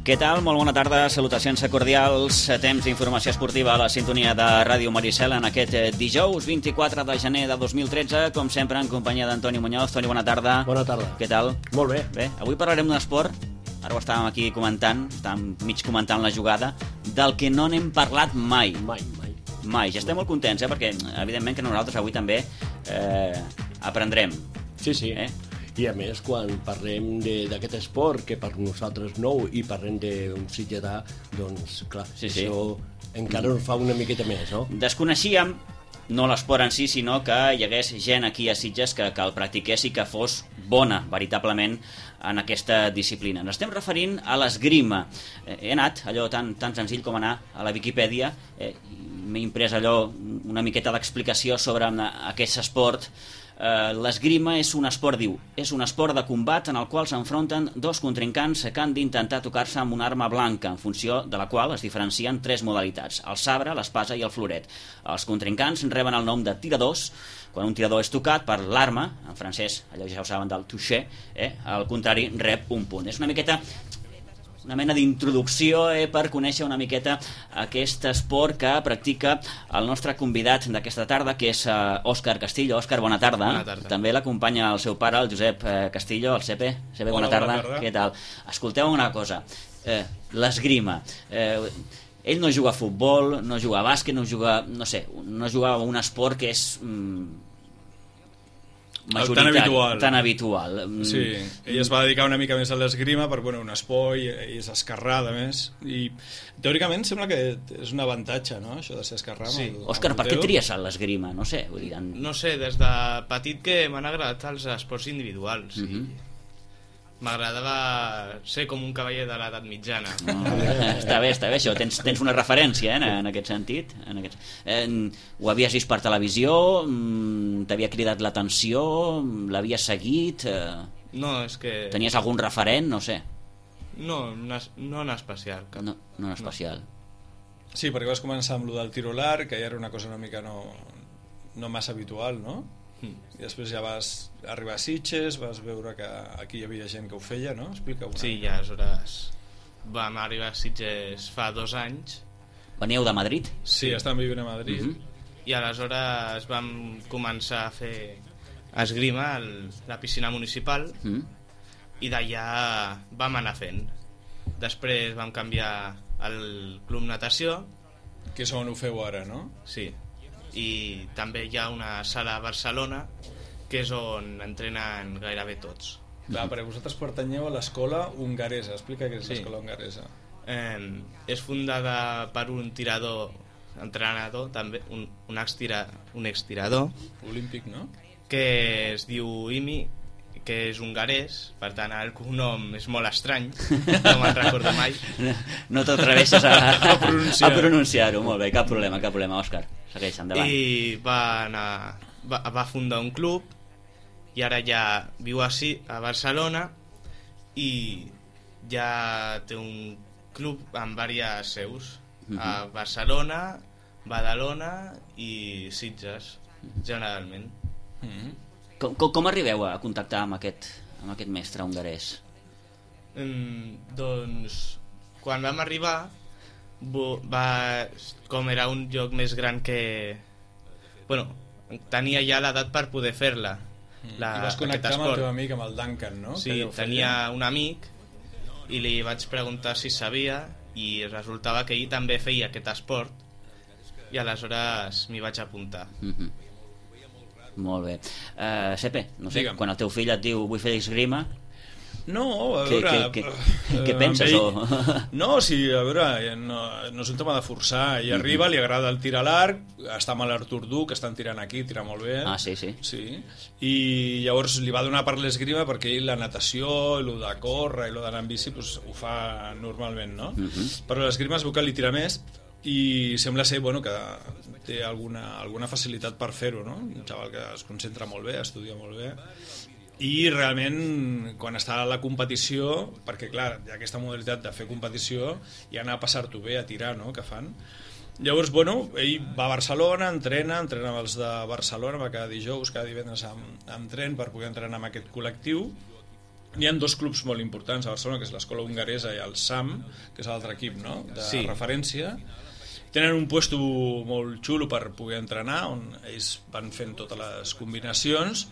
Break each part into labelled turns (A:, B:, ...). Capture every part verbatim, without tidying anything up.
A: Què tal? Molt bona tarda, salutacions cordials, temps d'informació esportiva a la sintonia de Ràdio Maricel en aquest dijous vint-i-quatre de gener de dos mil tretze, com sempre en companyia d'Antoni Muñoz. Toni, bona tarda.
B: Bona tarda.
A: Què tal?
B: Molt bé.
A: Bé, avui parlarem d'un esport, ara ho estàvem aquí comentant, estàvem mig comentant la jugada, del que no n'hem parlat mai.
B: Mai, mai.
A: Mai, ja estem molt contents, eh? Perquè evidentment que nosaltres avui també eh, aprendrem.
B: Sí, sí.
A: Eh?
B: I a més, quan parlem d'aquest esport, que per nosaltres nou, i parlem d'un sitgetà, doncs, clar,
A: sí, sí.
B: això encara ens fa una miqueta més, no?
A: Desconeixíem, no l'esport en si, sinó que hi hagués gent aquí a Sitges que, que el practiqués i que fos bona, veritablement, en aquesta disciplina. Ens estem referint a l'esgrima. Eh, he anat, allò tan, tan senzill com anar a la Viquipèdia, eh, m'he imprès allò una miqueta d'explicació sobre aquest esport. Uh, l'esgrima és un esport, diu, és un esport de combat en el qual s'enfronten dos contrincants que han d'intentar tocar-se amb una arma blanca, en funció de la qual es diferencien tres modalitats: el sabre, l'espasa i el floret. Els contrincants reben el nom de tiradors quan un tirador és tocat per l'arma, en francès, allò ja ho saben del toucher, eh? Al contrari rep un punt. És una miqueta una mena d'introducció eh, per conèixer una miqueta aquest esport que practica el nostre convidat d'aquesta tarda, que és uh, Òscar Castillo. Òscar, bona tarda.
C: Bona tarda. També
A: l'acompanya el seu pare, el Josep eh, Castillo, el Sepe. Sepe, bona,
C: Hola,
A: tarda.
C: bona tarda.
A: Què tal? Escolteu una cosa, eh, l'esgrima. Eh, ell no juga a futbol, no juga a bàsquet, no juga, no sé, no juga a un esport que és Mm,
C: tan habitual.
A: tan habitual.
C: Sí, ell es va dedicar una mica més a l'esgrima per bueno, un esport, i és esquerrà, a més, i teòricament sembla que és un avantatge, no?, això de ser esquerrà.
A: Sí.
C: El,
A: Òscar,
C: el
A: per què
C: teu.
A: tries l'esgrima? No sé, vull dir... En...
D: No sé, des de petit que m'han agradat els esports individuals.
A: Mhm.
D: i m'agradava ser com un cavaller de l'edat mitjana.
A: No, està bé, està bé, això. Tens, tens una referència eh, en, en aquest sentit. En aquest... Eh, ho havies vist per televisió? Mm, t'havia cridat l'atenció? L'havies seguit? Eh,
D: No, és que...
A: tenies algun referent? No sé.
D: No, no, es- no en especial. Cap.
A: No, no en especial.
C: Sí, perquè vas començar amb lo del tiro l'arc, que ja era una cosa una mica no, no massa habitual, no?
D: Mm.
C: I després ja vas arribar a Sitges, vas veure que aquí hi havia gent que ho feia, no? Explica una.
D: Sí, i aleshores vam arribar a Sitges fa dos anys
A: Veníeu de Madrid?
C: Sí, estan vivint a Madrid.
A: Mhm.
D: i aleshores vam començar a fer esgrima a la piscina municipal
A: Mm.
D: i d'allà vam anar fent. Després vam canviar al club natació.
C: Que és on ho feu ara, no?
D: Sí, i també hi ha una sala a Barcelona que és on entrenen gairebé tots.
C: Clar, perquè vosaltres pertanyeu a l'escola hongaresa. Explica què és
D: Sí.
C: l'escola hongaresa.
D: Eh, és fundada per un tirador, entrenador, també, un, un, extira, un extirador,
C: Olímpic, no?
D: que es diu Imi, que és hongarès, per tant el cognom és molt estrany, no me'n recordo mai.
A: No t'atreveixes a,
C: A pronunciar.
A: a pronunciar-ho. Molt bé, cap problema, cap problema, Òscar. Segueix, endavant.
D: I va, anar, va, va fundar un club i ara ja viu així a Barcelona i ja té un club amb diverses seus a Barcelona, Badalona i Sitges, generalment.
C: Mm-hmm.
A: Com, com, com arribeu a contactar amb aquest, amb aquest mestre hongarès?
D: Mm, doncs quan vam arribar bo- va, com era un lloc més gran que bueno, tenia ja l'edat per poder fer-la la,
C: I vas connectar
D: aquest
C: amb el
D: esport.
C: teu amic, amb el Duncan, no?
D: Sí,
C: Que ell ho feia.
D: tenia un amic i li vaig preguntar si sabia i resultava que ell també feia aquest esport i aleshores m'hi vaig apuntar.
A: Mhm. Molt bé. Uh, Sepe, no sé,
C: Digue'm.
A: quan el teu fill et diu vull fer esgrima,
C: No, a
A: què,
C: veure...
A: què, què,
C: eh,
A: què penses?
C: amb
A: O...
C: ell- No, sí, a veure, no, no és un tema de forçar. Ell arriba, li agrada el tir a l'arc, està amb l'Artur Du, que estan tirant aquí, tira molt bé.
A: Ah, sí, sí.
C: Sí, i llavors li va donar per l'esgrima perquè ell la natació, el de córrer i el d'anar en bici pues, ho fa normalment, no?
A: Mhm.
C: Però l'esgrima es veu que li tira més i sembla ser bueno, que té alguna, alguna facilitat per fer-ho, no? Un xaval que es concentra molt bé, estudia molt bé i realment quan està a la competició, perquè clar, hi ha aquesta modalitat de fer competició i anar a passar-t'ho bé, a tirar, no?, que fan. Llavors, bueno, ell va a Barcelona, entrena, entrena amb els de Barcelona, va cada dijous, cada divendres amb, amb tren per poder entrenar amb aquest col·lectiu n'hi ha dos clubs molt importants a Barcelona, que és l'escola hongaresa i el S A M, que és l'altre equip, no?, de
D: sí.
C: referència. Tenen un puesto molt xulo per poder entrenar, on ells van fent totes les combinacions,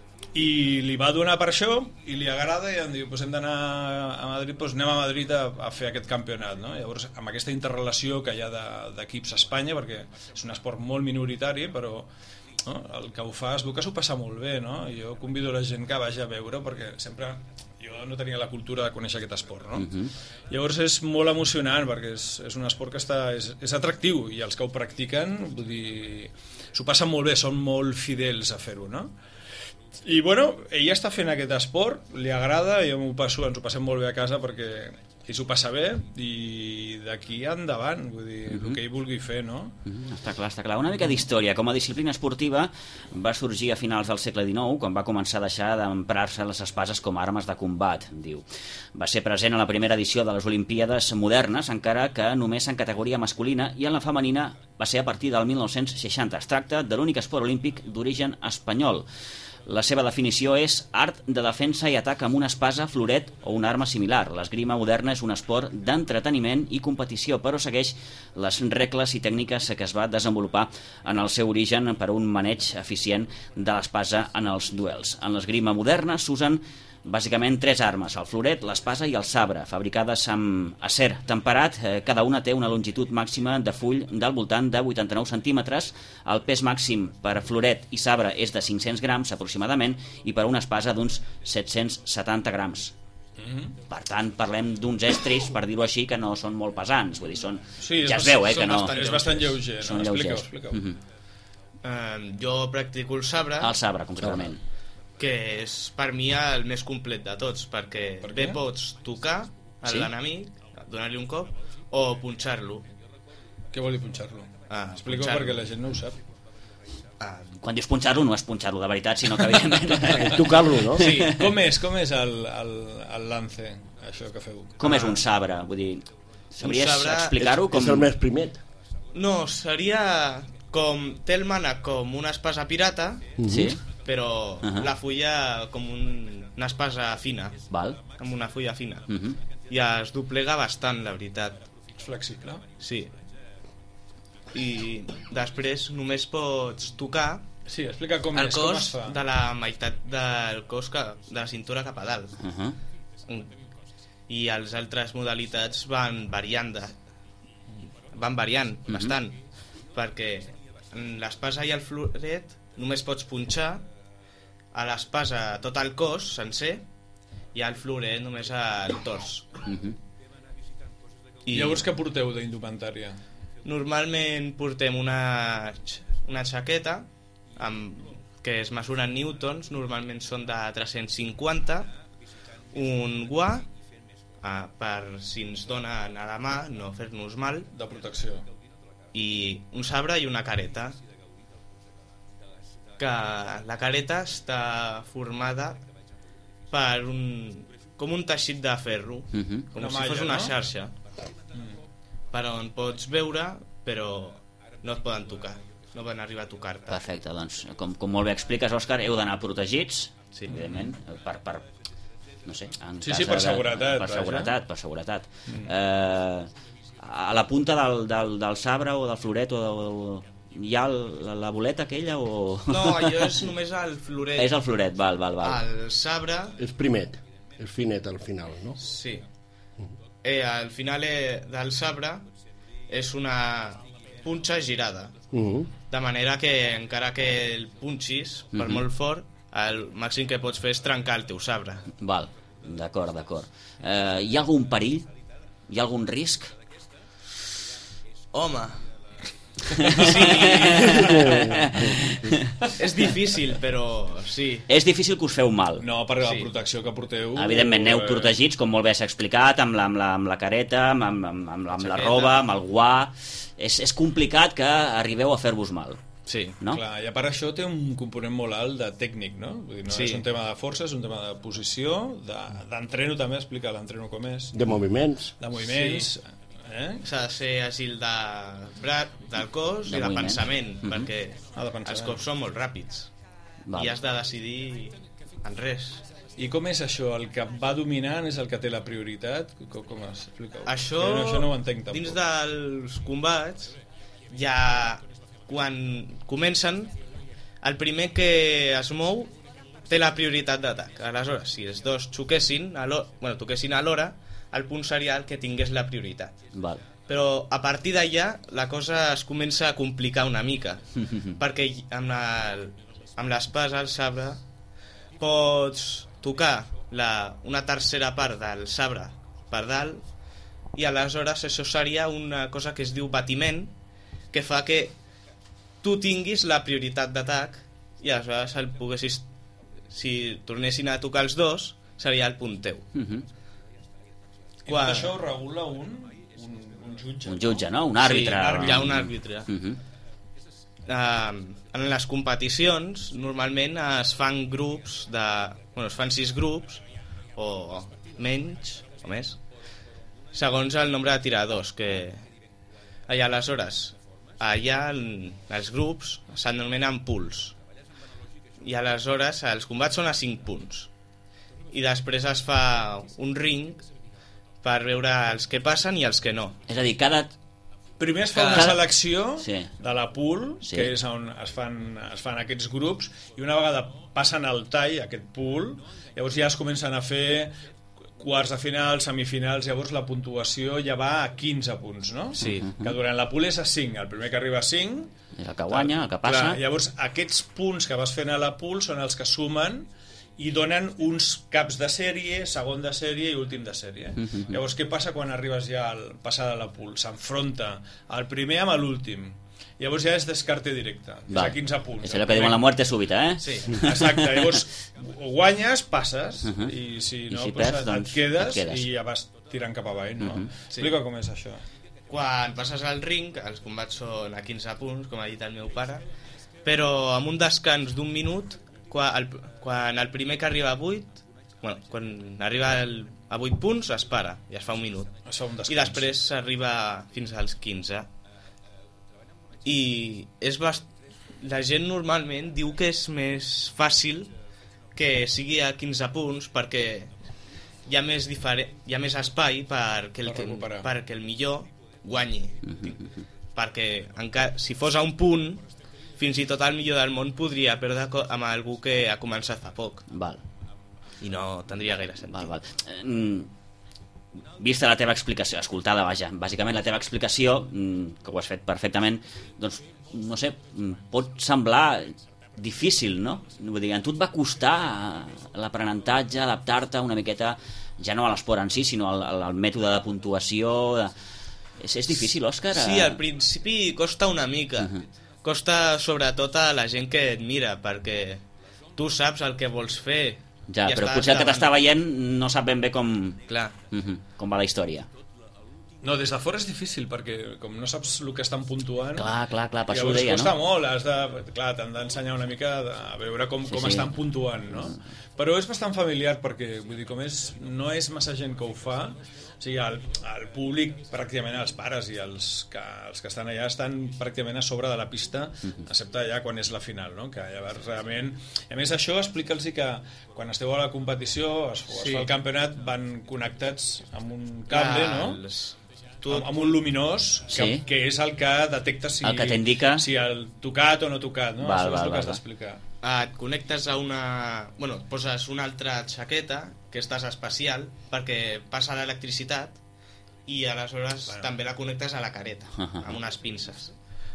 C: i li va donar per això i li agrada i em diu, pues hem d'anar a Madrid, pues anem a Madrid a, a fer aquest campionat, no? Llavors, amb aquesta interrelació que hi ha d'equips a Espanya, perquè és un esport molt minoritari, però no, el que ho fa es veu que s'ho passa molt bé, no? I jo convido la gent que vagi a veure, perquè sempre jo no tenia la cultura de conèixer aquest esport, no? Uh-huh. Llavors és molt emocionant, perquè és, és un esport que està, és, és atractiu, i els que ho practiquen, vull dir, s'ho passen molt bé, són molt fidels a fer-ho, no? I bueno, ella està fent aquest esport, li agrada, jo m'ho passo, ens ho passem molt bé a casa perquè ell s'ho passa bé, i d'aquí endavant, vull dir, uh-huh. el que ell vulgui fer, no?
A: Uh-huh. Està clar, està clar. Una mica d'història. Com a disciplina esportiva va sorgir a finals del segle dinou, quan va començar a deixar d'emprar-se les espases com a armes de combat, diu. Va ser present a la primera edició de les Olimpíades modernes, encara que només en categoria masculina, i en la femenina va ser a partir del mil nou-cents seixanta. Es tracta de l'únic esport olímpic d'origen espanyol. La seva definició és art de defensa i atac amb una espasa, floret o una arma similar. L'esgrima moderna és un esport d'entreteniment i competició, però segueix les regles i tècniques que es va desenvolupar en el seu origen per a un maneig eficient de l'espasa en els duels. En l'esgrima moderna s'usen bàsicament tres armes, el floret, l'espasa i el sabre, fabricades amb acer temperat. Eh, cada una té una longitud màxima de full del voltant de vuitanta-nou centímetres. El pes màxim per floret i sabre és de cinc-cents grams aproximadament, i per una espasa d'uns set-cents setanta grams. Mm-hmm. Per tant, parlem d'uns estris, per dir-ho així, que no són molt pesants. Vull dir, són...
C: sí,
A: ja es veu, eh, que no...
C: Bastant, és bastant lleuger, no?
A: Són
C: Expliqueu,
A: lleugers.
C: expliqueu.
A: Mm-hmm.
D: Uh, jo practico el sabre.
A: El sabre, concretament.
D: Que és per mi el més complet de tots, perquè
C: per
D: bé pots tocar a
A: sí?
D: l'enemic, donar-li un cop, o punxar-lo.
C: Què vol dir punxar-lo?
D: Ah,
C: expliqueu
D: punxar-lo.
C: perquè la gent no ho sap.
D: Ah,
A: Quan dius punxar-lo, no és punxar-lo de veritat, sinó que evidentment...
B: Tocar-lo, no?
C: Sí, com és, com és el, el, el lance, això que feu?
A: Com és un sabre? Vull dir, sabries
D: sabre
A: explicar-ho?
B: És,
A: Com...
B: és el més primet.
D: no, seria com... Té el mànec com una espasa pirata,
A: Sí?
D: però
A: Uh-huh.
D: la fulla com un, una espasa fina,
A: Val.
D: amb una fulla fina.
A: Uh-huh.
D: I es doblega bastant, la veritat.
C: És flexible?
D: Sí. I després només pots tocar
C: Sí, explica com
D: el
C: és, com es
D: cos
C: fa.
D: de la meitat del cos, que, de la cintura cap a dalt.
A: Uh-huh.
D: I les altres modalitats van variant de, van variant
A: Mhm.
D: bastant, perquè en l'espasa i el floret només pots punxar a l'espasa tot el cos sencer i al floret només al tors.
A: Uh-huh.
C: I llavors què porteu d'indumentària?
D: Normalment portem una, una jaqueta amb, que es mesura en newtons, normalment són de tres-cents cinquanta, un guà ah, per si ens donen a la mà no fer-nos mal,
C: De protecció.
D: i un sabre i una careta, que la careta està formada per un, com un teixit de ferro,
A: Uh-huh.
D: com
C: Una
D: si
C: malla,
D: fos una
C: no?
D: xarxa, per on pots veure però no et poden tocar, no van arribar a tocar-te.
A: Perfecte, doncs, com, com molt bé expliques, Òscar, heu d'anar protegits,
D: Sí.
A: evidentment, per, per, no sé, en
C: Sí,
A: cas
C: sí, per
A: de-
C: seguretat,
A: per
C: vaja.
A: seguretat, per seguretat. Mm. Eh, a la punta del, del, del sabre o del floret o del, hi ha la, la boleta aquella o...
D: No, allò és només el floret.
A: És el floret, val, val, val.
D: El sabre,
B: És primet, és finet al final, no?
D: sí. Eh, al final eh, del sabre és una punxa girada,
B: Uh -huh.
D: de manera que encara que el punxis per
A: Mhm.
D: molt fort, el màxim que pots fer és trencar el teu sabre.
A: Val, d'acord, d'acord. Eh, hi ha algun perill? Hi ha algun risc?
D: Home, sí. És difícil, però sí.
A: És difícil que us feu mal.
C: No, per la
D: Sí.
C: protecció que porteu...
A: Evidentment, aneu
C: eh,
A: protegits, com molt bé s'ha explicat, amb la, amb la, amb la careta, amb, amb, amb, amb, amb la
D: Jaqueta.
A: roba, amb el guà... És, és complicat que arribeu a fer-vos mal,
D: Sí.
A: no?
C: Clar, i a part això té un component molt alt de tècnic, no? Vull dir, no
D: Sí.
C: és un tema de força, és un tema de posició, de- d'entreno també, explica l'entreno com és,
B: De moviments.
C: de moviments... Eh?
D: S'ha de ser àgil de brat, del cos
A: De
D: i de
A: moviment.
D: pensament,
A: Mhm.
D: perquè
C: Ah, de pensament.
D: els cops són molt ràpids.
A: Val.
D: I has de decidir en res.
C: I com és això? El que va dominant és el que té la prioritat? Com, com es explica?
D: Això,
C: no, això no ho entenc tampoc.
D: dins dels combats, ja quan comencen, el primer que es mou té la prioritat d'atac. Aleshores, si els dos xoquessin, bueno, toquessin alhora, el punt seria el que tingués la prioritat.
A: Val.
D: Però a partir d'allà la cosa es comença a complicar una mica, perquè amb, el, amb l'espasa, el sabre, pots tocar la, una tercera part del sabre per dalt i aleshores això seria una cosa que es diu batiment, que fa que tu tinguis la prioritat d'atac i aleshores el poguessis, si tornessin a tocar els dos seria el punt teu.
A: Uh-huh.
C: I tot això ho regula un, un, un jutge?
A: Un jutge, no? Un àrbitre.
D: Sí, hi ha un àrbitre.
A: Uh-huh.
D: Uh, en les competicions normalment es fan grups de... Bueno, es fan sis grups o menys o més segons el nombre de tiradors que allà aleshores allà els grups s'anomenen pools i aleshores els combats són a cinc punts i després es fa un ring per veure els que passen i els que no.
A: És a dir, cada...
C: Primer es fa una selecció
A: sí.
C: de la pool, sí. que és on es fan, es fan aquests grups, i una vegada passen el tall, aquest pool, llavors ja es comencen a fer quarts de final, semifinals, llavors la puntuació ja va a quinze punts, no?
D: Sí.
C: Que durant la pool és a cinc, el primer que arriba a cinc...
A: És el que guanya, el que passa...
C: Clar, llavors aquests punts que vas fent a la pool són els que sumen i donen uns caps de sèrie, segon de sèrie i últim de sèrie. Uh-huh. Llavors, què passa quan arribes ja al passada la pool? S'enfronta el primer amb l'últim. Llavors ja és descarte directe, és a quinze punts.
A: És allò que diuen la muerte súbita, eh?
C: Sí, exacte. Llavors, guanyes, passes, uh-huh. i si no,
A: I si
C: pues,
A: perds, doncs,
C: et, quedes,
A: et quedes
C: i ja vas tirant cap avall, no?
A: Uh-huh.
C: Sí. Explica com és això.
D: Quan passes al ring, els combats són a quinze punts, com ha dit el meu pare, però amb un descans d'un minut, quan el, quan el primer que arriba a vuit, bueno, quan arriba el, a vuit punts es para i es fa un minut.
C: Es fa un descans.
D: I després s'arriba fins als quinze. I és bast... la gent normalment diu que és més fàcil que sigui a quinze punts perquè hi ha més, diferent... hi ha més espai perquè el, que... perquè el millor guanyi. Perquè encara... si fos a un punt, fins i tot el millor del món podria perdre amb algú que ha començat fa poc.
A: Val.
D: I no tindria gaire sentit.
A: Val, val. Eh, vista la teva explicació, escoltada, vaja, bàsicament la teva explicació, que ho has fet perfectament, doncs, no sé, pot semblar difícil, no? Vull dir, a tu et va costar l'aprenentatge, adaptar-te una miqueta, ja no a l'esport en si, sinó al, al mètode de puntuació... De... És, és difícil, Òscar?
D: Sí, al principi costa una mica. Uh-huh. Costa sobretot a la gent que et mira, perquè tu saps el que vols fer.
A: Ja, però potser el que t'està veient no sap ben bé com,
D: clar.
A: Uh-huh, com va la història.
C: No, des de fora és difícil, perquè com no saps el que estan puntuant...
A: Clar, clar, clar, per això ho deia, no?
C: Costa molt, has de, clar, t'han d'ensenyar una mica a veure com, sí, com sí. estan puntuant, no? Però és bastant familiar, perquè, vull dir, com és, no és massa gent que ho fa, o sigui, el, el públic, pràcticament els pares i els que, els que estan allà estan pràcticament a sobre de la pista, excepte allà quan és la final, no? Que llavors realment... A més, això explica'ls que quan esteu a la competició, es, sí. es fa el campionat, van connectats amb un cable, ah, no? Els... Tot... amb un luminós que, sí. que és el que detecta si
A: el que t'indica
C: si el tocat o no tocat, no?
A: Val,
C: Això és
A: val,
C: el que has
A: val.
C: d'explicar.
D: Et connectes a una... Bueno, et poses una altra xaqueta que estàs especial perquè passa l'electricitat i aleshores bueno. també la connectes a la careta uh -huh. amb unes pinces.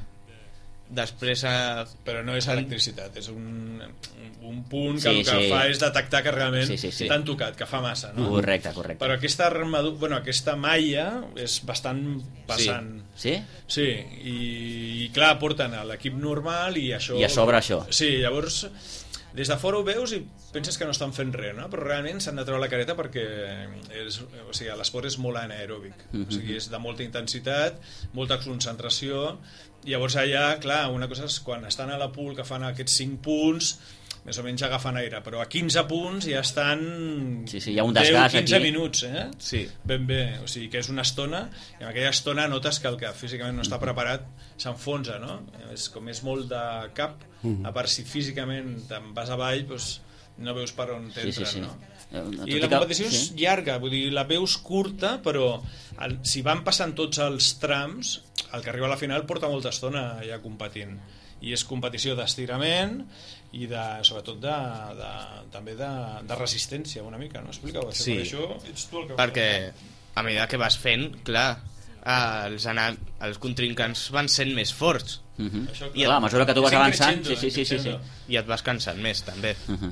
D: Després... Eh...
C: Però no és electricitat, és un, un punt que
A: sí,
C: el que
A: sí.
C: fa és detectar que realment
A: sí, sí, sí.
C: t'han tocat, que fa massa, no?
A: Correcte, correcte.
C: Però aquesta armadura, bueno, aquesta malla és bastant pesant.
A: Sí?
C: Sí, i, i clar, porten a l'equip normal i això...
A: I a sobre això.
C: Sí, llavors... Des de fora ho veus i penses que no estan fent res, no? Però realment s'han de treure la careta perquè és, o sigui, l'esport és molt anaeròbic, mm-hmm. o sigui, és de molta intensitat, molta concentració, i llavors allà, clar, una cosa és quan estan a la pool que fan aquests cinc punts, més o menys agafen aire, però a quinze punts ja estan
A: sí, sí, hi ha un desgast
C: deu quinze
A: aquí.
C: minuts, eh?
D: Sí.
C: Ben bé, o sigui que és una estona, i en aquella estona notes que el que físicament no està preparat s'enfonsa, no? És, com és molt de cap, a part si físicament te'n vas avall, doncs no veus per on t'entren,
A: sí, sí, sí.
C: no?
A: Eh,
C: I la competició és llarga, vull dir, la veus curta, però el, si van passant tots els trams, el que arriba a la final porta molta estona ja competint. I és competició d'estirament i de, sobretot de, de, també de, de resistència una mica, no? Explica-ho, això,
D: Sí,
C: per això ets tu el que
D: perquè a mesura que vas fent, clar, els, anar, els contrincants van sent més forts.
A: Uh -huh.
C: Això,
A: I clar, a mesura que tu vas
C: és
A: avançant,
C: increixendo,
A: sí, sí, sí, sí, sí.
D: I et vas cansant més, també.
A: Uh -huh.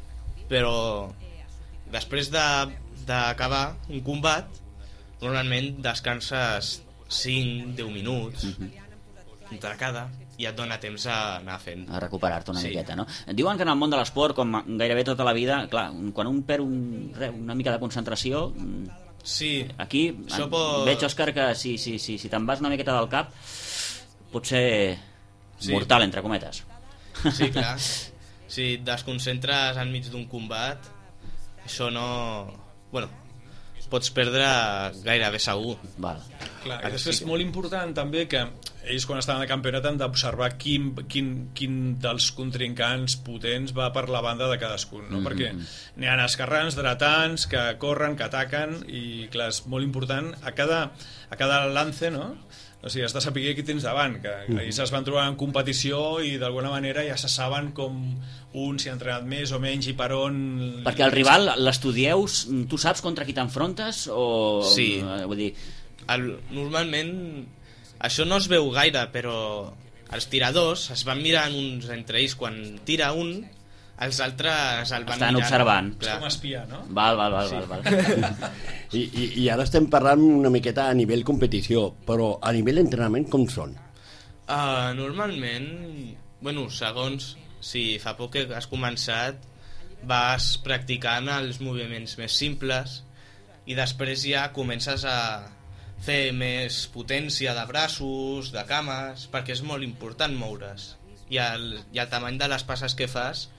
D: Però després de- d'acabar un combat, normalment descanses cinc a deu minuts
A: Uh -huh.
D: entre cada, i et dona temps a anar fent.
A: A recuperar-te una
D: Sí.
A: miqueta, no? Diuen que en el món de l'esport, com gairebé tota la vida, clar, quan un perd un, re, una mica de concentració,
D: Sí,
A: aquí
D: Això
A: en,
D: pot-
A: veig, Òscar, que si, si, si, si te'n vas una miqueta del cap, pot ser
D: Sí.
A: mortal, entre cometes.
D: sí, clar. Si et desconcentres enmig d'un combat, això no... Bueno, pots perdre gairebé segur.
A: Val.
C: Clar,
D: Ara
C: i
D: sí
C: després
D: que-
C: és molt important també que ells quan estan al campionat han d'observar quin, quin, quin dels contrincants potents va per la banda de cadascun, no?
A: Mm-hmm.
C: Perquè n'hi ha esquerrans, dretans, que corren, que ataquen, i clar, és molt important a cada, a cada lance, no? O sigui, has de saber qui tens davant, que ells es van trobar en competició i d'alguna manera ja se saben com un s'hi ha entrenat més o menys i per on...
A: Perquè el rival l'estudieu, tu saps contra qui t'enfrontes? O,
D: Sí.
A: eh, vull dir,
D: El, normalment això no es veu gaire, però els tiradors es van mirant uns entre ells quan tira un, els altres el van
A: Estan
D: mirant.
A: observant.
C: És
D: Clar.
C: com espiar, no?
A: val, val, val,
D: Sí.
A: val, val.
B: I, i, I ara estem parlant una miqueta a nivell competició, però a nivell entrenament com són?
D: Uh, normalment, bueno, segons si fa poc que has començat, vas practicant els moviments més simples i després ja comences a fer més potència de braços, de cames, perquè és molt important moure's. I el, i el tamany de les passes que fas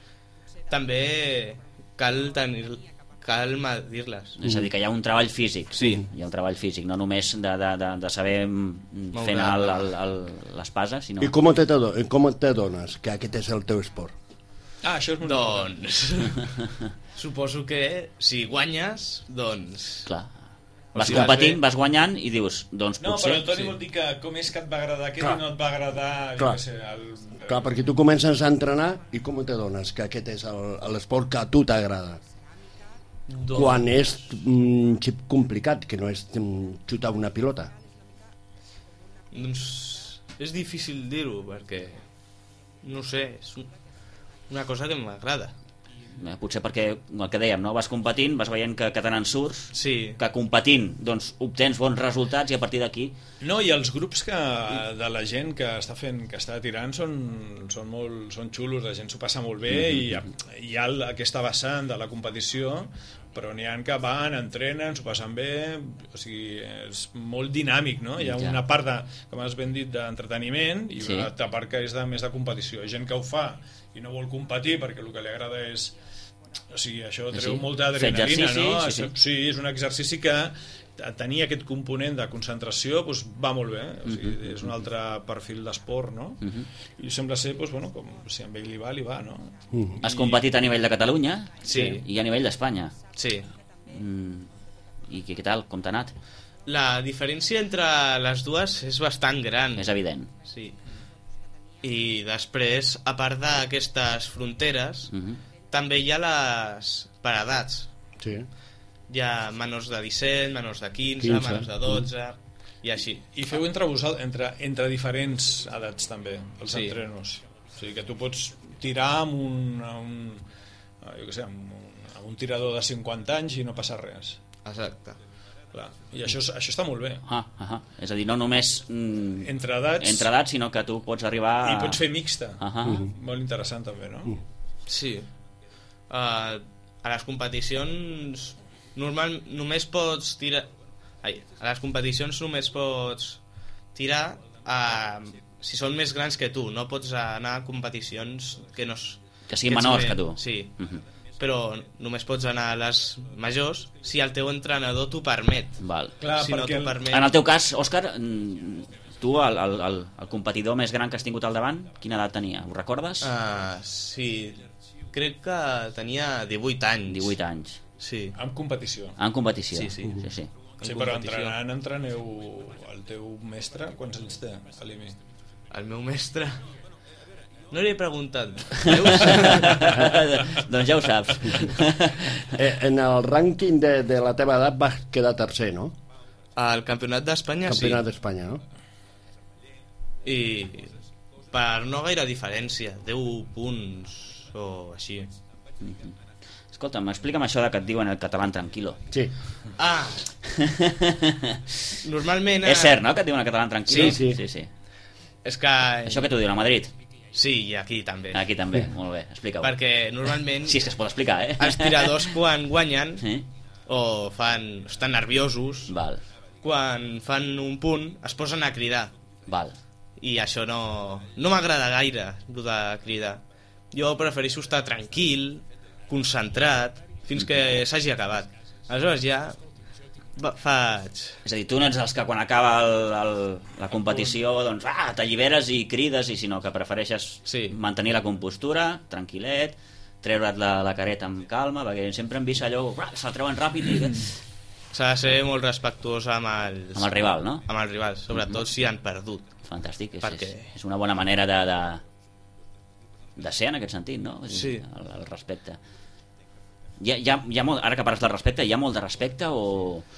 D: també cal tenir cal medir-les.
A: És a dir, que hi ha un treball físic.
D: Sí.
A: Hi ha un treball físic, no només de, de, de, de saber mm, fer anar el- el- el- l'espasa, sinó...
B: I com te, t'ado- com t'adones que aquest és el teu esport?
C: Ah, això és molt important.
D: Doncs suposo que si guanyes, doncs
A: Clar. Vas
D: sigui,
A: competint,
D: vas bé.
A: vas guanyant i dius, doncs
C: No,
A: potser...
C: però el Toni
D: sí.
C: vol dir que com és que et va agradar aquest
B: Clar.
C: i no et va agradar, jo
B: Clar.
C: què sé, el...
B: Clar, perquè tu comences a entrenar i com t'adones que aquest és el- l'esport que a tu t'agrada?
D: Doncs,
B: Quan és un xip complicat, que no és mm, xutar una pilota.
D: doncs és difícil dir-ho perquè no sé, és un- una cosa que m'agrada.
A: Eh, Potser perquè, el que dèiem, no? Vas competint, vas veient que, que te n'en surts,
D: Sí,
A: que competint doncs, obtens bons resultats i a partir d'aquí...
C: No, i els grups que, de la gent que està fent, que està tirant són, són, molt, són xulos, la gent s'ho passa molt bé i hi ha, hi ha el- aquesta vessant de la competició, però n'hi ha que van, entrenen, s'ho passen bé, o sigui, és molt dinàmic, no? Hi ha
A: Ja.
C: una part, de, com has ben dit, d'entreteniment i
A: Sí.
C: una altra part que és de, més de competició. Hi ha gent que ho fa i no vol competir perquè el que li agrada és... O sigui, això treu
A: Sí.
C: molta
A: Fer
C: adrenalina,
A: exercici,
C: no?
A: sí, sí.
C: Això- Sí, és un exercici que tenir aquest component de concentració doncs, va molt bé, o sigui,
A: Mhm.
C: és un altre perfil d'esport, no? I sembla ser, doncs, bueno, com si a ell li va, li va, no?
A: Has competit a nivell de Catalunya
D: Sí.
A: i a nivell d'Espanya.
D: sí.
A: Mm. I què, què tal? Com t'ha anat?
D: La diferència entre les dues és bastant gran.
A: És evident.
D: Sí. I després, a part d'aquestes fronteres,
A: Mhm.
D: també hi ha les per edats.
B: Sí.
D: Hi ha menors de disset, menors de quinze,
B: quinze.
D: menors de dotze, i així.
C: I feu entre vosaltres, entre, entre diferents edats també, els
D: Sí.
C: entrenos. O sigui que tu pots tirar amb un, amb un, jo què sé, amb un, amb un tirador de cinquanta anys i no passa res.
D: Exacte.
C: Clar. I això, és- això està molt bé.
A: Ah, ah, és a dir, no només mm,
C: Entre edats,
A: entre edats, sinó que tu pots arribar...
C: i pots fer mixta.
A: Ah, ah.
C: Molt interessant també, no?
D: Sí. Uh, a les competicions normal només pots tirar... Ai, a les competicions només pots tirar uh, si són més grans que tu. No pots anar a competicions que no... s-
A: Que siguin
D: ets
A: menors
D: més-
A: que tu.
D: Sí.
A: Mhm.
D: Però només pots anar a les majors si el teu entrenador t'ho permet.
A: Val.
C: Clar,
D: si no
C: perquè
D: t'ho permet...
A: En el teu cas, Òscar, mm, tu, el, el, el, el competidor més gran que has tingut al davant, quina edat tenia? Ho recordes?
D: Uh, sí, crec que tenia divuit anys.
A: divuit anys.
D: Sí.
C: En competició.
A: En competició.
D: Sí, sí.
A: sí, sí.
C: Sí, però entrenant, entreneu el teu mestre, quants anys té, Alimi?
D: El meu mestre... No li he preguntat.
A: Doncs ja ho saps.
B: eh, en el rànquing de, de la teva edat vas quedar tercer, no?
D: Al Campionat d'Espanya, sí.
B: Campionat d'Espanya, no?
D: I per no gaire diferència, deu punts o així.
A: Escolta'm, explica'm això de que et diuen el català tranquilo.
B: Sí.
D: Ah! Normalment...
A: És cert, no?, que et diuen el català tranquilo?
B: Sí, sí.
A: sí, sí.
D: És que...
A: Això que t'ho diuen a Madrid?
D: Sí, i aquí també.
A: Aquí també, molt bé, explica-ho.
D: Perquè normalment...
A: Sí, és que es pot explicar, eh?
D: Els tiradors quan guanyen
A: sí?
D: o fan... estan nerviosos,
A: Val.
D: quan fan un punt es posen a cridar.
A: Val.
D: I això no, no m'agrada gaire, el de cridar. Jo prefereixo estar tranquil, concentrat, fins que s'hagi acabat. Aleshores ja va, faig...
A: És a dir, tu no ets els que quan acaba el, el, la competició doncs ah, t'alliberes i crides, i sinó que prefereixes
D: sí.
A: mantenir la compostura, tranquil·let, treure't la, la careta amb calma, perquè sempre hem vist allò, se'l treuen ràpid i...
D: S'ha de ser molt respectuós amb els...
A: Amb el rival, no?
D: Amb el rival, sobretot mm-hmm. si han perdut.
A: Fantàstic, és,
D: perquè...
A: és, és una bona manera de, de, de ser en aquest sentit, no?
D: Sí.
A: El, el respecte. Hi ha, hi ha, hi ha molt, ara que parles del respecte, hi ha molt de respecte o...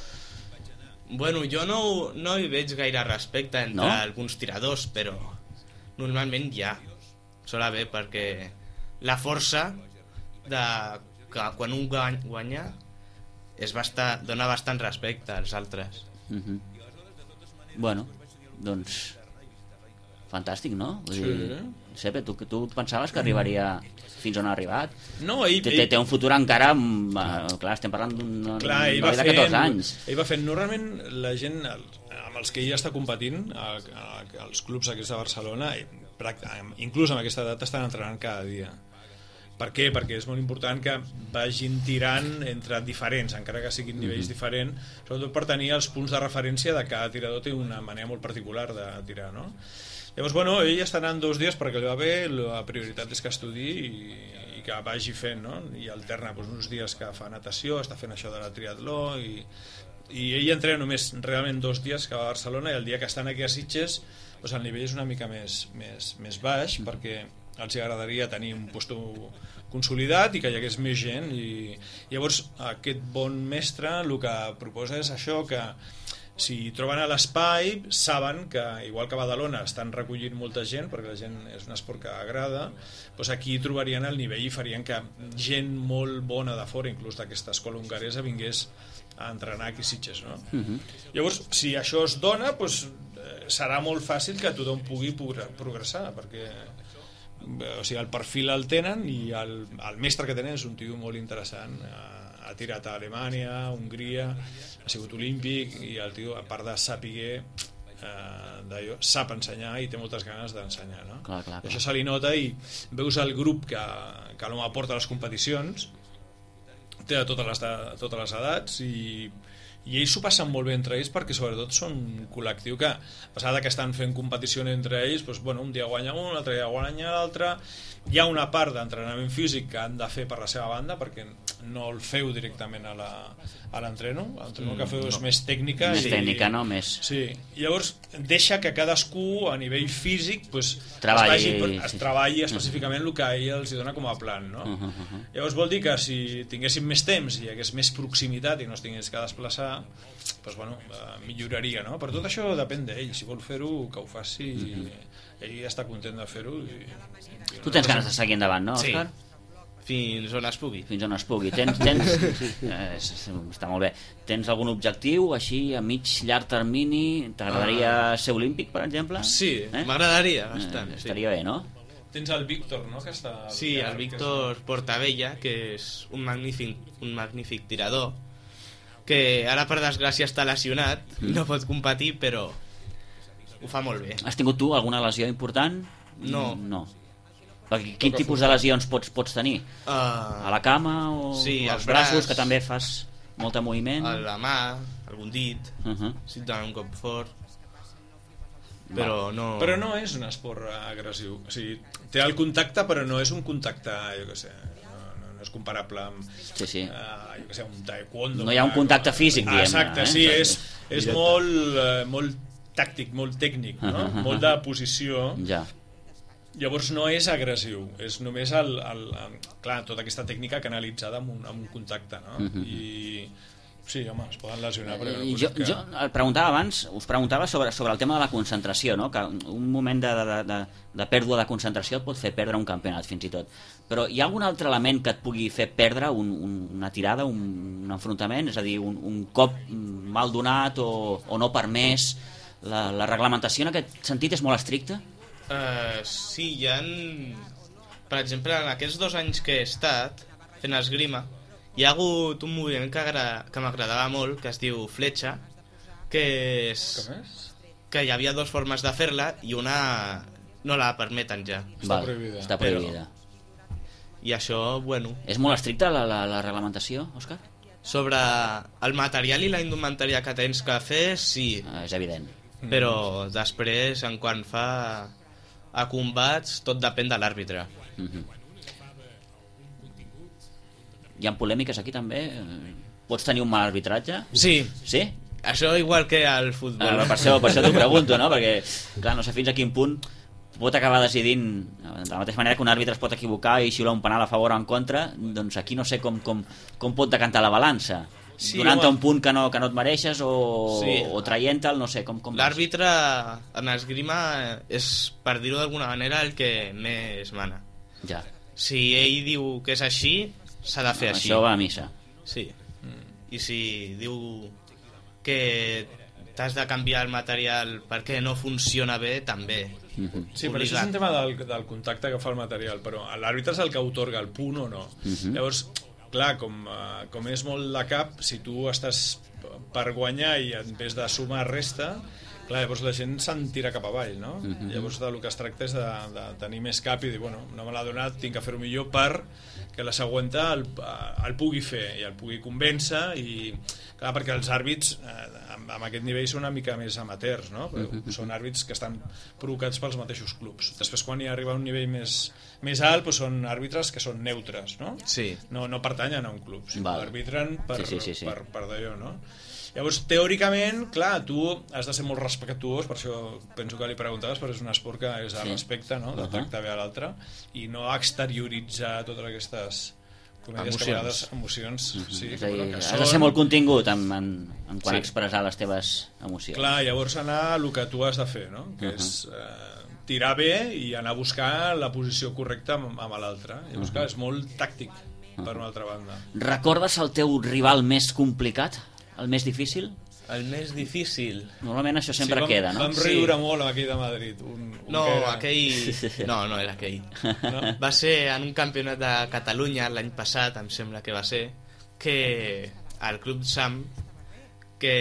D: Bueno, jo no, no hi veig gaire respecte entre
A: no?
D: alguns tiradors, però normalment hi ha. Sol haver, perquè la força de que quan un guanya és bastant, dona bastant respecte als altres.
A: Mm-hmm. Bueno, doncs fantàstic, no? Vull
C: sí.
A: dir, Sepe, tu, tu pensaves que arribaria fins on ha arribat?
C: No, ell...
A: Té, té un futur encara... Uh, clar, estem parlant d'un
C: clar, ell
A: de
C: va
A: catorze fent, anys.
C: Ell va fent... Normalment la gent el, amb els que ell està competint, a, a, als clubs aquests de Barcelona, inclús amb aquesta edat estan entrenant cada dia. Per què? Perquè és molt important que vagin tirant entre diferents, encara que siguin nivells mm-hmm. diferents, sobretot per tenir els punts de referència de cada tirador té una manera molt particular de tirar, no? Llavors, bueno, ell està anant dos dies perquè li va bé, la prioritat és que estudi i, i que vagi fent, no? I alterna doncs, uns dies que fa natació, està fent això de la triatló i, i ell entrena només realment dos dies que va a Barcelona, i el dia que estan aquí a Sitges doncs el nivell és una mica més, més, més baix perquè els agradaria tenir un puesto consolidat i que hi hagués més gent, i llavors aquest bon mestre el que proposa és això, que si troben a l'espai saben que igual que a Badalona estan recollint molta gent perquè la gent és un esport que agrada, doncs aquí trobarien el nivell i farien que gent molt bona de fora, inclús d'aquesta escola hongaresa, vingués a entrenar aquí a Sitges, no? Uh-huh. Llavors, si això es dona, doncs, serà molt fàcil que tothom pugui progressar, perquè o sigui, el perfil el tenen i el, el mestre que tenen és un tio molt interessant. Ha tirat a Alemanya, a Hongria, ha sigut olímpic, i el tio, a part de saber eh, sap ensenyar i té moltes ganes d'ensenyar, no?
A: Clar, clar, clar.
C: Això se li nota, i veus el grup que, que l'home porta a les competicions, té de totes les, de, totes les edats, i, i ells s'ho passen molt bé entre ells perquè sobretot són un col·lectiu que, a pesar que estan fent competició entre ells, doncs, bueno, un dia guanya un, l'altre dia guanya l'altre. Hi ha una part d'entrenament físic que han de fer per la seva banda perquè no el feu directament a l'entreno, l'entreno que feu és
A: no.
C: més tècnica,
A: més
C: i,
A: tècnica, no? Més...
C: Sí, i llavors deixa que cadascú a nivell físic pues,
A: treballi,
C: es, vagi, es
A: sí.
C: treballi específicament el que a ell els dona com a plan, no? Uh -huh, uh -huh. Llavors vol dir que si tinguéssim més temps i hi hagués més proximitat i no es tingués que desplaçar, pues, bueno, milloraria, no? Però tot això depèn d'ell, si vol fer-ho que ho faci, uh -huh. i ell està content de fer-ho. I, i
A: tu tens ganes de seguir endavant, no, Òscar?
D: Sí. Fins on es pugui.
A: Fins on es pugui. Tens, tens, eh, està molt bé. Tens algun objectiu, així, a mig, llarg termini? T'agradaria uh, ser olímpic, per exemple?
D: Sí,
A: eh?
D: m'agradaria bastant.
A: Eh, estaria
D: sí.
A: bé, no?
C: Tens el Víctor, no?, que està...
D: Sí, el Víctor Portabella, que és un magnífic, un magnífic tirador, que ara, per desgràcia, està lesionat, mm. no pot competir, però ho fa molt bé.
A: Has tingut tu alguna lesió important?
D: No.
A: No. Quin tipus de lesions pots, pots tenir?
D: Uh,
A: a la cama o
D: sí,
A: als braços, que també fas molt de moviment?
D: A la mà, algun dit,
A: uh -huh.
D: si et donen un cop fort. però no...
C: Però no és un esport agressiu. O sigui, té el contacte, però no és un contacte, jo què sé, no, no, no és comparable amb
A: sí, sí.
C: Uh, jo què sé, un taekwondo.
A: No hi ha un contacte físic, diguem-ne.
C: Exacte,
A: eh?
C: sí, és, és molt, uh, molt tàctic, molt tècnic, no? Uh -huh. Molt de posició.
A: Ja.
C: Llavors no és agressiu, és només el, el, el, clar, tota aquesta tècnica canalitzada amb un, amb un contacte, no? Uh -huh. I sí, home, es poden lesionar, però no
A: jo,
C: que...
A: jo el preguntava abans, us preguntava sobre, sobre el tema de la concentració, no? Que un moment de, de, de, de pèrdua de concentració et pot fer perdre un campionat fins i tot, però hi ha algun altre element que et pugui fer perdre un, un, una tirada, un, un enfrontament, és a dir, un, un cop mal donat o, o no permès? La, la reglamentació en aquest sentit és molt estricta?
D: Uh, sí, hi ha... Per exemple, en aquests dos anys que he estat fent esgrima, hi ha hagut un moviment que, agra... que m'agradava molt, que es diu fletxa, que és...
C: Com és?
D: Que hi havia dues formes de fer-la i una no la permeten ja.
C: Està
A: Val,
C: prohibida.
A: Està prohibida.
D: I això, bueno...
A: És molt estricta la, la, la reglamentació, Òscar?
D: Sobre el material i la indumentària que tens que fer, sí.
A: Ah, és evident.
D: Però després, en quant fa a combats, tot depèn de l'àrbitre.
A: Uh-huh. Hi ha polèmiques aquí també? Pots tenir un mal arbitratge?
D: Sí.
A: Sí?
D: Això igual que al futbol.
A: Ah, per això, per això t'ho pregunto, no? Perquè, clar, no sé fins a quin punt pot acabar decidint, de la mateixa manera que un àrbitre es pot equivocar i xiular un penal a favor o en contra, doncs aquí no sé com, com, com pot decantar la balança. Sí, donant-te un punt que no, que no et mereixes o, sí. o traient-te'l, no sé com, com
D: l'àrbitre en esgrima és, per dir-ho d'alguna manera, el que més mana.
A: Ja.
D: Si ell diu que és així, s'ha de fer
A: no,
D: així.
A: Això va a missa.
D: Sí. I si diu que t'has de canviar el material perquè no funciona bé, també.
A: Uh-huh.
C: Sí, però això és un tema del, del contacte que fa el material, però l'àrbitre és el que atorga el punt o no. Uh-huh. Llavors, clar, com, uh, com és molt de cap, si tu estàs per guanyar i en vez de sumar resta, clar, llavors la gent se'n tira cap avall, no? Uh-huh. Llavors del que es tracta és de, de tenir més cap i dir, bueno, no me l'ha donat, tinc que fer-ho millor per que la següenta el, el pugui fer i el pugui convèncer i, clar, perquè els àrbits eh, amb, amb aquest nivell són una mica més amateurs, no? Però uh-huh. són àrbits que estan provocats pels mateixos clubs. Després quan hi arriba a un nivell més, més alt, doncs són àrbitres que són neutres, no?
D: Sí.
C: No, no pertanyen a un club, sinó que arbitren per,
A: sí, sí, sí, sí.
C: per, per d'allò, no? Llavors, teòricament, clar, tu has de ser molt respectuós, per això penso que li preguntaves, però és un esport que és de sí. respecte, no? De tractar bé a l'altre, i no exterioritzar totes aquestes comèdies que a vegades emocions...
A: Uh-huh. Sí,
C: és
A: a dir, has són... de ser molt contingut en, en, en quan sí. expressar les teves emocions.
C: Clar, llavors anar a el que tu has de fer, no? Que uh-huh. és eh, tirar bé i anar a buscar la posició correcta amb, amb l'altre. Llavors, uh-huh. clar, és molt tàctic, uh-huh. per una altra banda.
A: Recordes el teu rival més complicat? El més difícil?
D: El més difícil...
A: Normalment això sempre
C: sí, vam,
A: queda, no?
C: Vam riure sí. molt amb aquell de Madrid. Un, un
D: no,
C: era...
D: aquell... No, no era aquell. No? Va ser en un campionat de Catalunya l'any passat, em sembla que va ser, que el Club Sam que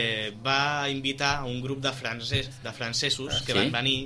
D: va invitar un grup de, francès, de francesos ah, que sí? van venir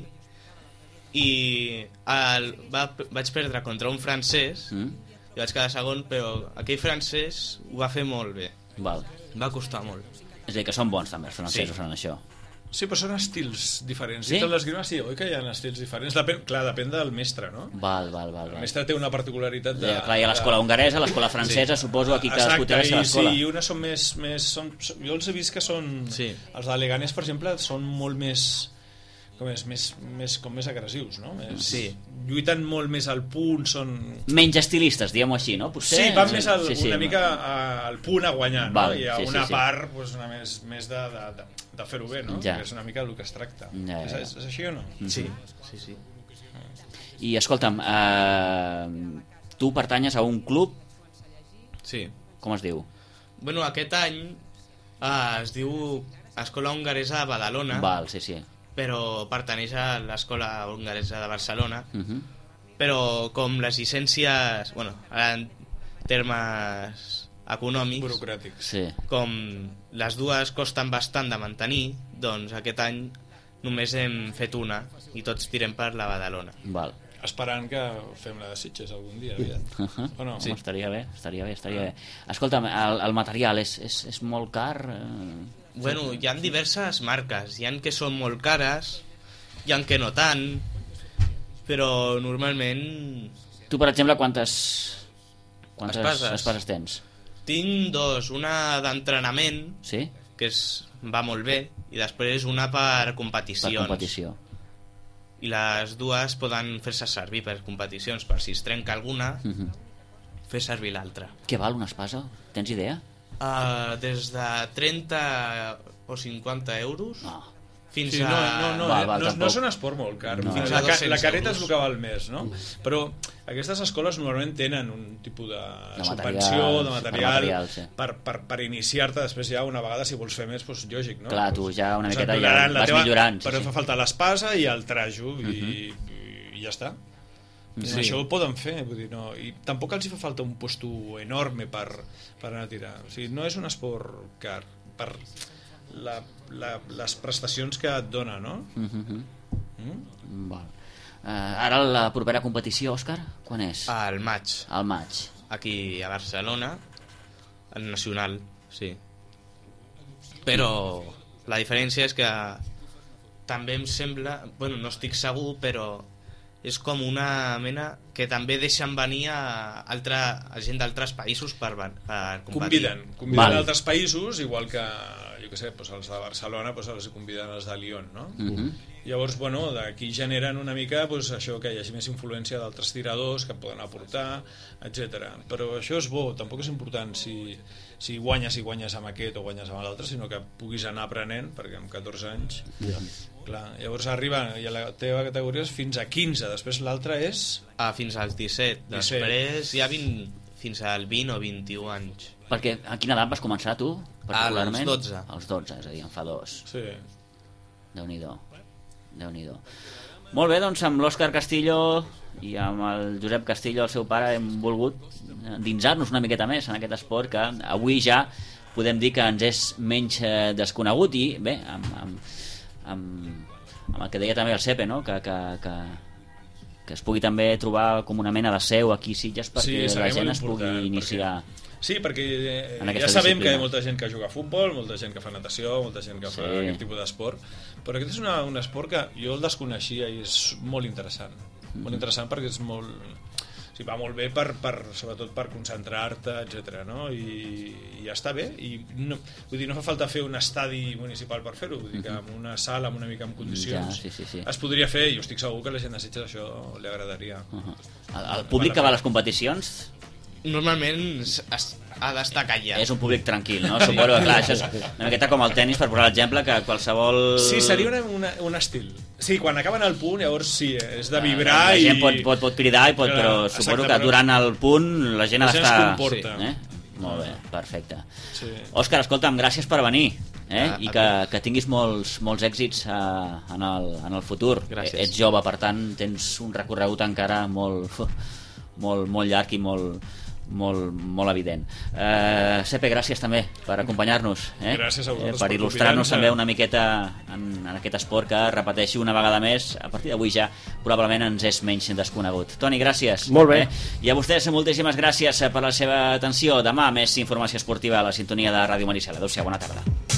D: i el, va, vaig perdre contra un francès mm. i vaig quedar segon, però aquell francès ho va fer molt bé.
A: Val.
D: Va costar molt.
A: És a dir, que són bons també els francesos sí. en això.
C: Sí, però són estils diferents.
A: Sí?
C: I tot l'esgrima, sí, oi que hi ha estils diferents? Depèn, clar, depèn del mestre, no?
A: Val, val, val.
C: El mestre té una particularitat de...
A: Ja, clar, hi ha l'escola hongaresa, l'escola francesa, sí. suposo, aquí cadascú té la seva escola.
C: Sí, i unes són més... més són, jo els he vist que són...
D: Sí.
C: Els de Leganés, per exemple, són molt més... Com és, més, més, com més agressius, no? Més,
D: sí.
C: Lluiten molt més al punt, són...
A: Menys estilistes, diguem-ho així, no? Potser...
C: Sí, van més al,
A: sí, sí,
C: una
A: no.
C: mica al punt a guanyar,
A: Val,
C: no? I a
A: sí,
C: una
A: sí, sí.
C: part, pues, una més, més de, de, de, de fer-ho bé, no?
A: Ja.
C: Que és una mica el que es tracta.
A: Ja, ja, ja.
C: És, és així o no?
D: Sí, sí, sí.
A: I escolta'm, eh, tu pertanyes a un club?
D: Sí.
A: Com es diu?
D: Bueno, aquest any eh, es diu Escola Hongaresa de Badalona.
A: Val, sí, sí.
D: Però pertaneix a l'Escola Hongaresa de Barcelona.
A: Uh-huh.
D: Però com les llicències, bueno, en termes econòmics,
C: burocràtics,
A: sí.
D: com les dues costen bastant de mantenir, doncs aquest any només hem fet una i tots tirem per la Badalona.
A: Val.
C: Esperant que fem la de Sitges algun dia, aviat.
A: Uh-huh.
C: O no?
A: Sí. Home, estaria bé, estaria bé, estaria bé. Escolta'm, el, el material és, és, és molt car? Eh...
D: Bueno, hi ha diverses marques. Hi ha que són molt cares hi ha que no tant, però normalment...
A: Tu, per exemple, quantes, quantes
D: espases.
A: espases tens?
D: Tinc dos, una d'entrenament,
A: Sí?
D: que és, va molt bé, i després una per competicions.
A: Per competició.
D: I les dues poden fer-se servir per competicions, per si es trenca alguna,
A: Uh -huh.
D: fer servir l'altra.
A: Què val una espasa? Tens idea?
D: Uh, des de trenta o cinquanta euros
A: No.
D: fins
C: Sí,
D: a...
C: no, no, no,
A: Val, val,
C: no, no
A: tampoc.
C: és un esport molt car.
A: No.
C: Fins
D: Fins
C: la,
D: a
C: ca
D: dos-cents
C: la careta
D: euros.
C: és el que val més, no? Però aquestes escoles normalment tenen un tipus de,
A: De
C: subvenció,
A: material,
C: de
A: per
C: material,
A: material, sí.
C: per, per, per iniciar-te. Després ja, una vegada, si vols fer més, doncs, lògic, no?
A: Clar, tu ja una
C: Doncs
A: miqueta
C: et
A: ja
C: donaran la
A: vas millorant, sí,
C: Però
A: sí.
C: fa falta l'espasa i el trajo, i,
A: Mhm.
C: i, i ja està. I
B: Sí.
C: això ho poden fer, vull dir, no. I tampoc els hi fa falta un puesto enorme per, per anar a tirar. O sigui, no és un esport car per la, la, les prestacions que et dona, no?
A: Uh -huh.
C: Mm?
A: Val. Uh, ara la propera competició, Òscar, quan és?
D: Al maig,
A: Al maig.
D: aquí a Barcelona, en nacional, sí. Però la diferència és que també em sembla, bueno, no estic segur, però és com una mena que també deixen venir a, altra, a gent d'altres països per, per competir.
C: Conviden, conviden
A: Val.
C: altres països, igual que, jo què sé, doncs els de Barcelona doncs els conviden els de Lyon, no?
A: Uh -huh.
C: Llavors, bueno, d'aquí generen una mica doncs, això, que hi hagi més influència d'altres tiradors que poden aportar, etcètera. Però això és bo, tampoc és important si, si guanyes i guanyes amb aquest o guanyes amb l'altre, sinó que puguis anar aprenent, perquè amb catorze anys...
B: Ja.
C: Clar, llavors arriba, i a la teva categoria és fins a quinze, després l'altra és...
D: Ah, fins als disset.
C: disset.
D: Després hi ha vint, fins al vint o vint-i-u anys.
A: Perquè a quina edat vas començar tu, particularment?
D: Als dotze.
A: Als dotze, és a dir, en fa dos.
C: Sí.
A: Déu-n'hi-do. Déu-n'hi-do. Molt bé, doncs amb l'Òscar Castillo i amb el Josep Castillo, el seu pare, hem volgut endinsar-nos una miqueta més en aquest esport que avui ja podem dir que ens és menys eh, desconegut i bé, amb, amb, amb, amb el que deia també el Sepe, no? que, que, que, que es pugui també trobar com una mena de seu aquí a Sitges perquè
C: seria
A: la gent
C: molt
A: es pugui
C: important,
A: iniciar.
C: perquè- Sí, perquè eh,
A: En
C: ja
A: aquesta
C: sabem
A: disciplina.
C: que hi ha molta gent que juga a futbol, molta gent que fa natació, molta gent que
A: Sí.
C: fa aquest tipus d'esport, però aquest és una, un esport que jo el desconeixia i és molt interessant.
A: Mm-hmm.
C: Molt interessant perquè és molt... O sigui, va molt bé per, per, sobretot per concentrar-te, etcètera. No? I, i ja està bé. I no, vull dir, no fa falta fer un estadi municipal per fer-ho. Vull dir que amb una sala, amb una mica en condicions,
A: Ja, sí, sí, sí.
C: es podria fer. I jo estic segur que a la gent de Sitges això li agradaria.
A: Uh -huh. el, el públic que va a les competicions
D: Normalment es, es, ha d'estar callat.
A: és un públic tranquil, no? Suposo que, clar, això és una miqueta com el tennis, per posar l'exemple, que qualsevol...
C: Sí, seria una, una, un estil. Sí, quan acaben el punt, llavors sí, és de
A: La
C: vibrar
A: gent
C: i...
A: pot, pot, pot cridar, i pot,
C: Clar,
A: però
C: exacte,
A: suposo que
C: però-
A: durant el punt la gent ha
C: La gent es
A: d'estar...
C: comporta.
A: Eh? Molt bé, perfecte.
C: Sí.
A: Òscar, escolta'm, gràcies per venir, eh?
D: Ah,
A: I
D: a
A: que, que tinguis molts, molts èxits eh, en, el, en el futur.
D: Gràcies.
A: Ets jove, per tant, tens un recorregut encara molt, molt, molt llarg i molt, molt, molt evident. Eh, Sepe, gràcies també per acompanyar-nos, eh?
C: Gràcies a vosaltres
A: per
C: per
A: il·lustrar-nos
C: convidar-nos.
A: també una miqueta en, en aquest esport que, repeteixo una vegada més, a partir d'avui ja probablement ens és menys desconegut. Toni, gràcies.
B: Molt bé.
A: Eh? I a vostès moltíssimes gràcies per la seva atenció. Demà més informació esportiva a la sintonia de Ràdio Maricel. Adéu-siau, bona tarda.